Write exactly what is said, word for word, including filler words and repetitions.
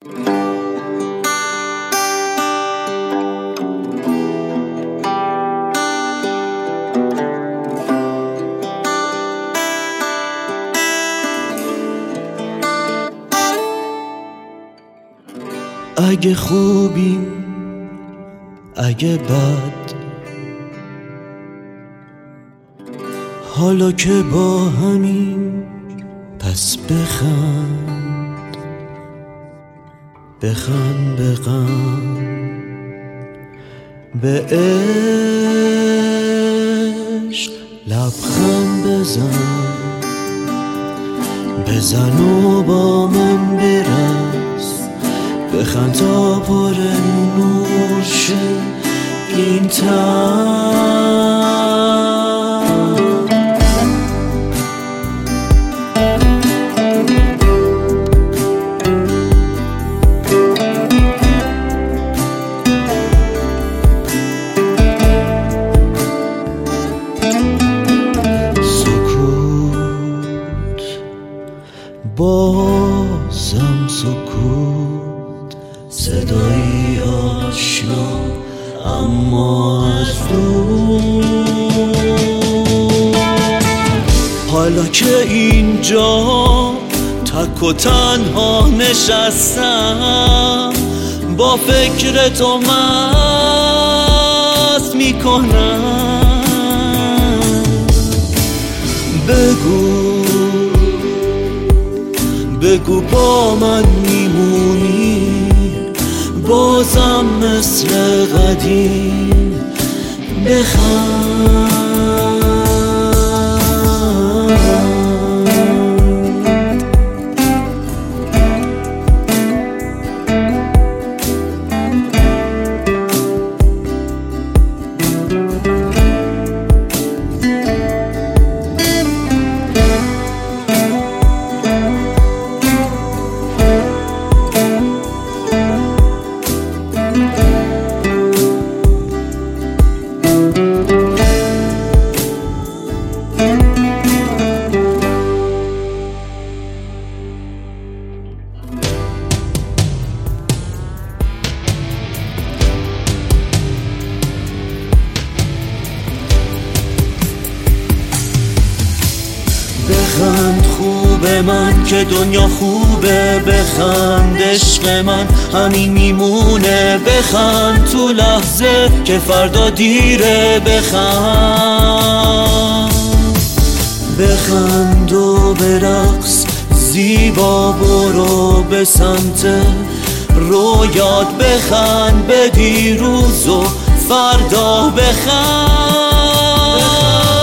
اگه خوبی اگه بد، حالا که با همین پس بخند، بخند به غم، به عشق لبخند بزن، بزن و با من برس، بخند تا پر نور شه این تن. سکوت بازم سکوت، صدایی آشنا اما از دور. حالا که اینجا تک و تنها نشستم، با فکر تو مست میکنم. بگو بگو با من میمونی بازم مثل قدیم، بخند. بخند خوبه من که دنیا خوبه، بخند عشق من همین میمونه، بخند تو لحظه که فردا دیره، بخند بخند و برقص زیبا، برو به سمت رویات، بخند به دیروز و فردا، بخند.